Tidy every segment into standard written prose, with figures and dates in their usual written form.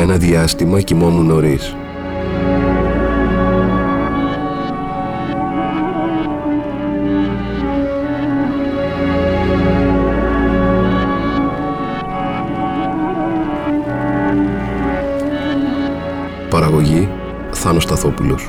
ένα διάστημα κοιμόμουν νωρίς. Παραγωγή Θάνος Σταθόπουλος.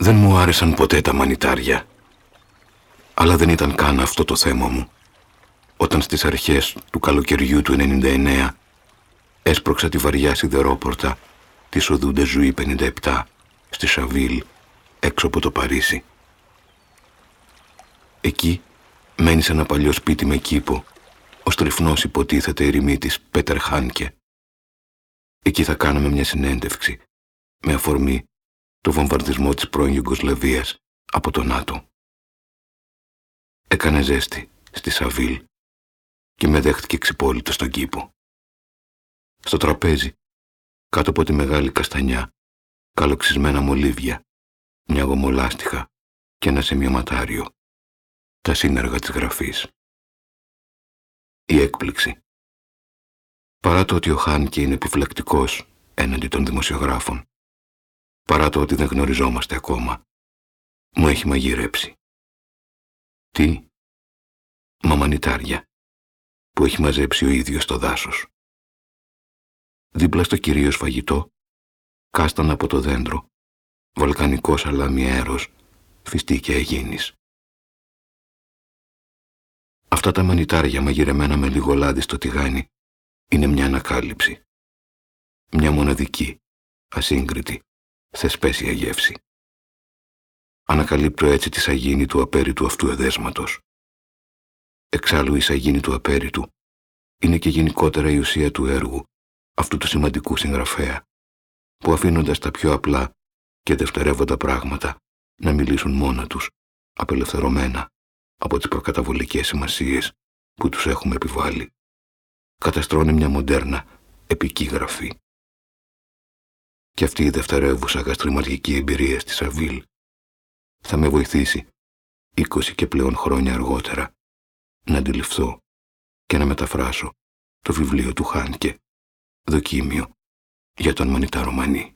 Δεν μου άρεσαν ποτέ τα μανιτάρια. Αλλά δεν ήταν καν αυτό το θέμα μου. Όταν στις αρχές του καλοκαιριού του 99 έσπρωξα τη βαριά σιδερόπορτα της οδού Ντεζουή 57 στη Σαβίλ, έξω από το Παρίσι. Εκεί μένει σε ένα παλιό σπίτι με κήπο ο στριφνός υποτίθεται ερημίτης Πέτερ Χάνκε. Εκεί θα κάναμε μια συνέντευξη με αφορμή το βομβαρδισμό της πρώην Ιουγκοσλαβίας από το ΝΑΤΟ. Έκανε ζέστη στη Σαβίλ και με δέχτηκε ξυπόλυτο στον κήπο. Στο τραπέζι, κάτω από τη μεγάλη καστανιά, καλοξισμένα μολύβια, μια γομολάστιχα και ένα σημειωματάριο, τα σύνεργα της γραφής. Η έκπληξη. Παρά το ότι ο Χάνκε είναι επιφυλακτικός έναντι των δημοσιογράφων, παρά το ότι δεν γνωριζόμαστε ακόμα, μου έχει μαγειρέψει. Τι? Μαμανιτάρια που έχει μαζέψει ο ίδιος στο δάσος. Δίπλα στο κυρίως φαγητό, κάστανα από το δέντρο, βαλκανικό σαλάμι αέρος, φιστίκια αιγίνης. Αυτά τα μανιτάρια μαγειρεμένα με λίγο λάδι στο τηγάνι είναι μια ανακάλυψη. Μια μοναδική, ασύγκριτη, θεσπέσια γεύση. Ανακαλύπτω έτσι τη σαγίνη του απέριτου αυτού εδέσματος. Εξάλλου η σαγίνη του απέριτου είναι και γενικότερα η ουσία του έργου αυτού του σημαντικού συγγραφέα, που αφήνοντας τα πιο απλά και δευτερεύοντα πράγματα να μιλήσουν μόνα τους, απελευθερωμένα από τις προκαταβολικές σημασίες που τους έχουμε επιβάλει, καταστρώνει μια μοντέρνα επική γραφή. Και αυτή η δευτερεύουσα γαστριμαργική εμπειρία στη Σαβίλ θα με βοηθήσει 20 και πλέον χρόνια αργότερα να αντιληφθώ και να μεταφράσω το βιβλίο του Χάνκε, δοκίμιο για τον μανιταρομανή.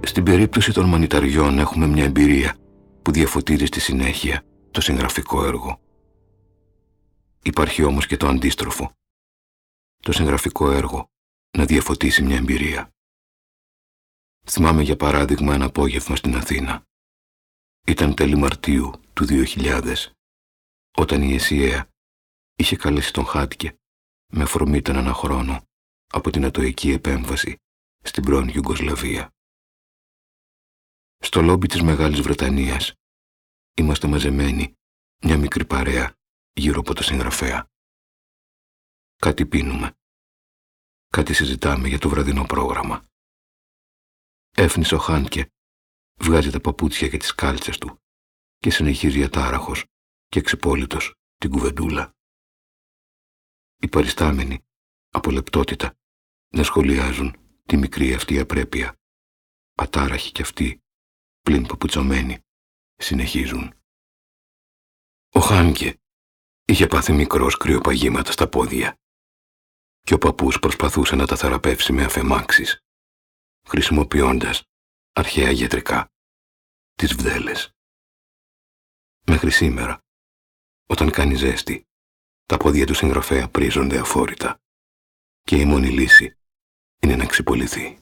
Στην περίπτωση των μανιταριών έχουμε μια εμπειρία που διαφωτίζει στη συνέχεια το συγγραφικό έργο. Υπάρχει όμως και το αντίστροφο. Το συγγραφικό έργο να διαφωτίσει μια εμπειρία. Θυμάμαι για παράδειγμα ένα απόγευμα στην Αθήνα. Ήταν τέλη Μαρτίου του 2000, όταν η ΕΣΥΑ είχε καλέσει τον Χάντκε με αφορμή τον ένα χρόνο από την ατοική επέμβαση στην πρώην Ιουγκοσλαβία. Στο λόμπι της Μεγάλης Βρετανίας είμαστε μαζεμένοι μια μικρή παρέα γύρω από το συγγραφέα. Κάτι πίνουμε. Κάτι συζητάμε για το βραδινό πρόγραμμα. Έφνης ο Χάντκε βγάζει τα παπούτσια και τις κάλτσες του και συνεχίζει ατάραχος και εξυπόλυτος την κουβεντούλα. Οι παριστάμενοι, από λεπτότητα, να σχολιάζουν τη μικρή αυτή απρέπεια. Ατάραχοι κι αυτοί, πλην παπουτσωμένοι, συνεχίζουν. Ο Χάντκε είχε πάθει μικρός κρυοπαγήματα στα πόδια και ο παππούς προσπαθούσε να τα θεραπεύσει με αφαιμάξεις, χρησιμοποιώντας αρχαία γιατρικά τις βδέλες. Μέχρι σήμερα, όταν κάνει ζέστη, τα πόδια του συγγραφέα πρίζονται αφόρητα και η μόνη λύση είναι να ξυπολυθεί.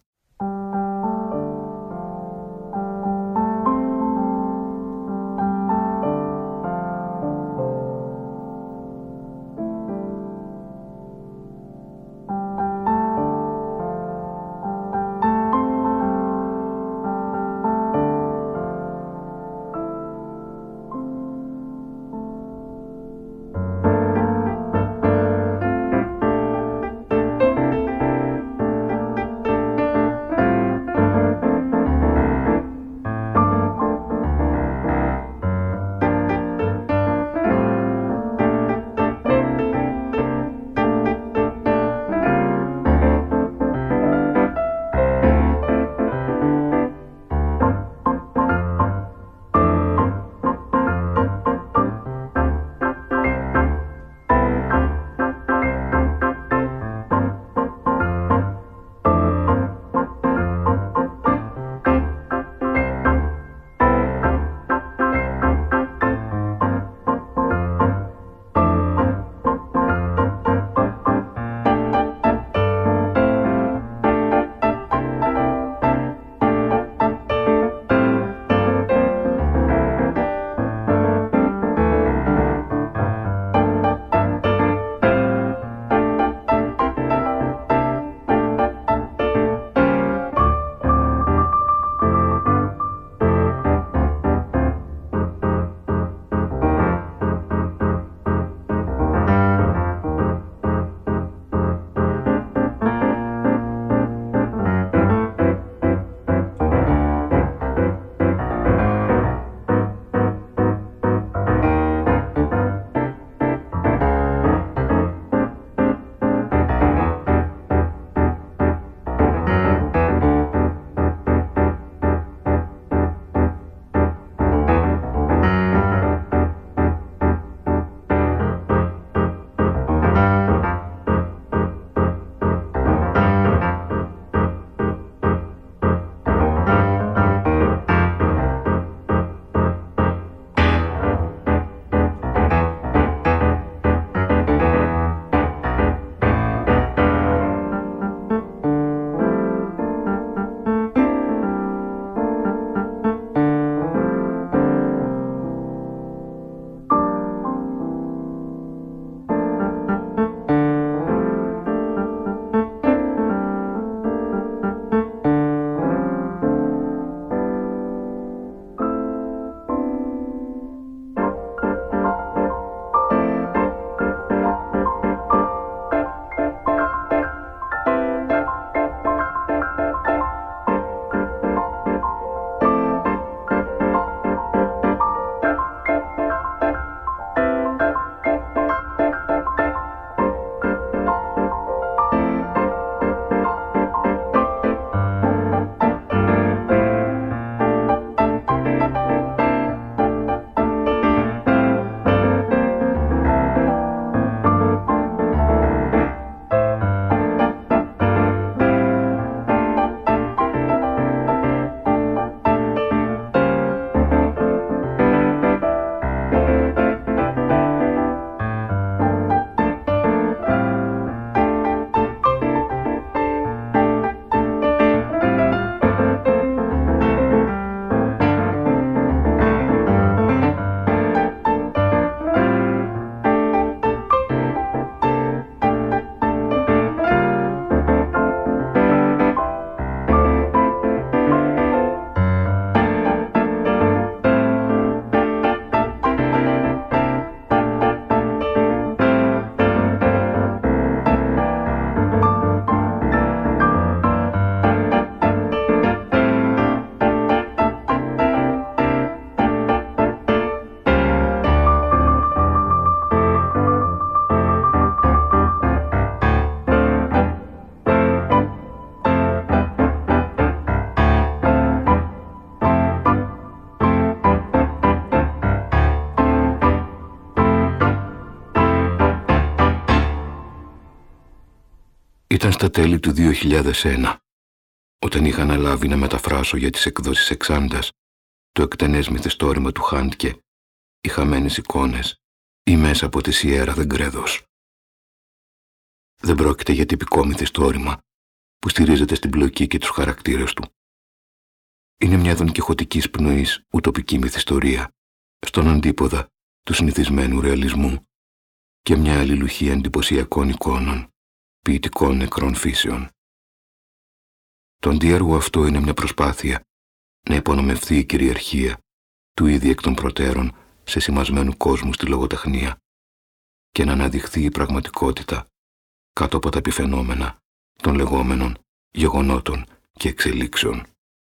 Ήταν στα τέλη του 2001, όταν είχα αναλάβει να μεταφράσω για τις εκδόσεις Εξάντας το εκτενές μυθιστόρημα του Χάντκε, οι χαμένες εικόνες ή μέσα από τη Σιέρα Δεγκρέδος. Δεν πρόκειται για τυπικό μυθιστόρημα που στηρίζεται στην πλοκή και τους χαρακτήρες του. Είναι μια δονκιχωτικής πνοής ουτοπική μυθιστορία στον αντίποδα του συνηθισμένου ρεαλισμού και μια αλληλουχία εντυπωσιακών εικόνων, ποιητικών νεκρών φύσεων. Το αντίεργο αυτό είναι μια προσπάθεια να υπονομευθεί η κυριαρχία του ήδη εκ των προτέρων σε σημασμένου κόσμου στη λογοτεχνία και να αναδειχθεί η πραγματικότητα κάτω από τα επιφαινόμενα των λεγόμενων γεγονότων και εξελίξεων.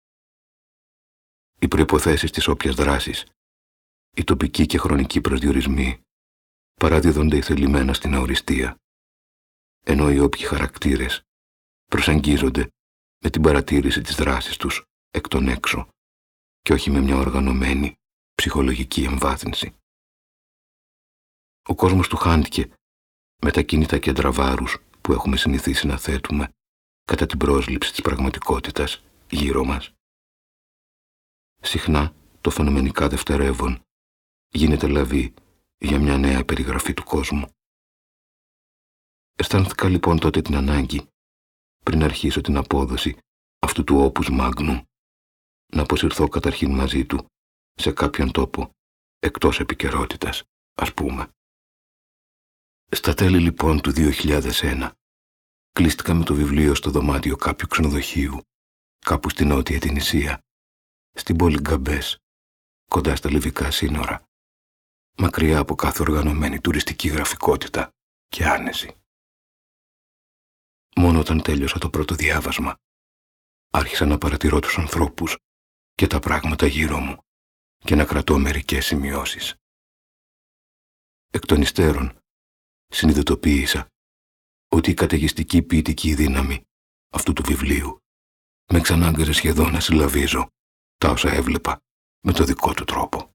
Οι προϋποθέσεις της όποιας δράσης, οι τοπικοί και χρονικοί προσδιορισμοί παραδίδονται ηθελημένα στην αοριστία, ενώ οι όποιοι χαρακτήρες προσεγγίζονται με την παρατήρηση της δράσης τους εκ των έξω και όχι με μια οργανωμένη ψυχολογική εμβάθυνση. Ο κόσμος του Χάντκε, με τα κίνητα κέντρα βάρους που έχουμε συνηθίσει να θέτουμε κατά την πρόσληψη της πραγματικότητας γύρω μας, συχνά το φαινομενικά δευτερεύον γίνεται λαβή για μια νέα περιγραφή του κόσμου. Αισθάνθηκα λοιπόν τότε την ανάγκη, πριν αρχίσω την απόδοση αυτού του opus magnum, να αποσυρθώ καταρχήν μαζί του σε κάποιον τόπο εκτός επικαιρότητας, ας πούμε. Στα τέλη λοιπόν του 2001 κλείστηκα με το βιβλίο στο δωμάτιο κάποιου ξενοδοχείου κάπου στην νότια Τινησία, στην πόλη Γκαμπές, κοντά στα λιβικά σύνορα, μακριά από κάθε οργανωμένη τουριστική γραφικότητα και άνεση. Μόνο όταν τέλειωσα το πρώτο διάβασμα, άρχισα να παρατηρώ τους ανθρώπους και τα πράγματα γύρω μου και να κρατώ μερικές σημειώσεις. Εκ των υστέρων, συνειδητοποίησα ότι η καταιγιστική ποιητική δύναμη αυτού του βιβλίου με ξανάγκαζε σχεδόν να συλλαβίζω τα όσα έβλεπα με το δικό του τρόπο.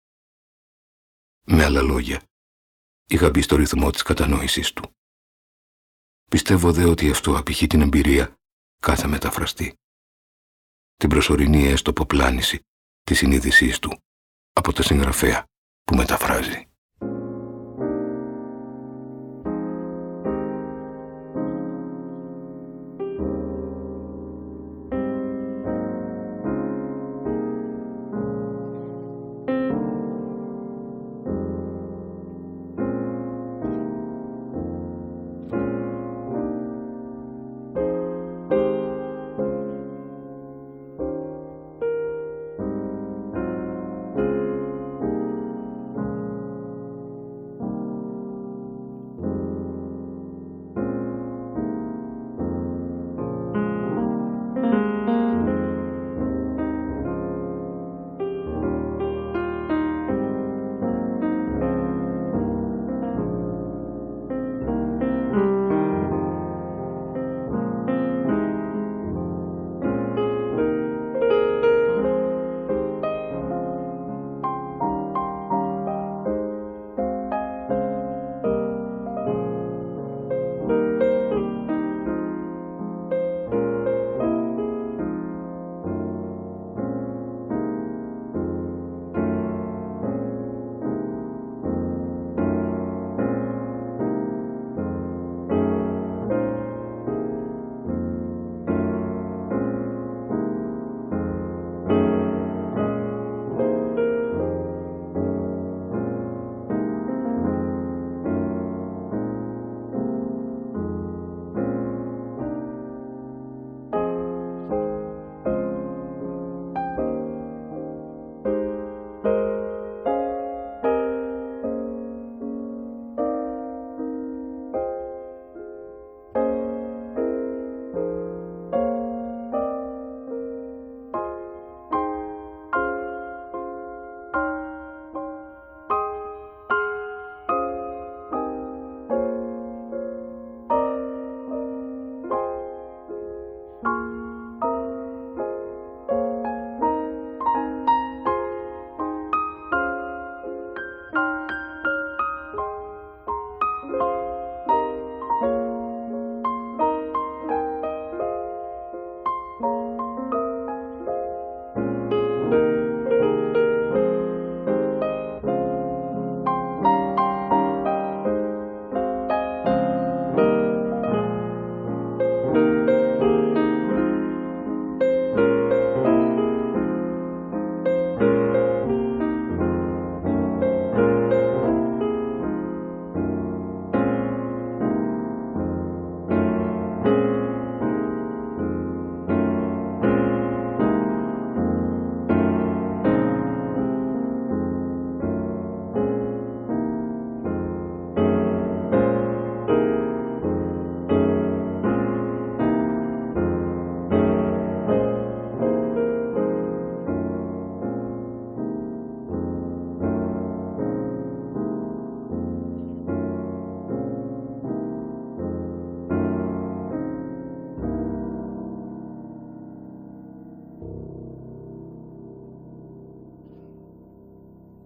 Με άλλα λόγια, είχα μπει στο ρυθμό της κατανόησης του. Πιστεύω δε ότι αυτό απηχεί την εμπειρία κάθε μεταφραστή. Την προσωρινή έστω αποπλάνηση της συνείδησής του από το συγγραφέα που μεταφράζει.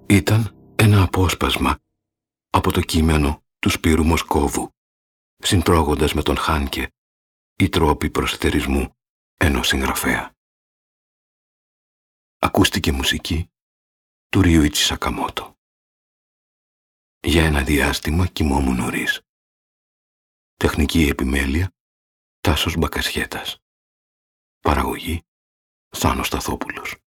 Ήταν ένα απόσπασμα από το κείμενο του Σπύρου Μοσκόβου, συντρώγοντας με τον Χάνκε οι τρόποι προσθερισμού ενός συγγραφέα. Ακούστηκε μουσική του Ριούιτσι Σακαμότο. Για ένα διάστημα κοιμόμουν νωρίς. Τεχνική επιμέλεια Τάσος Μπακασιέτας. Παραγωγή Θάνος Σταθόπουλος.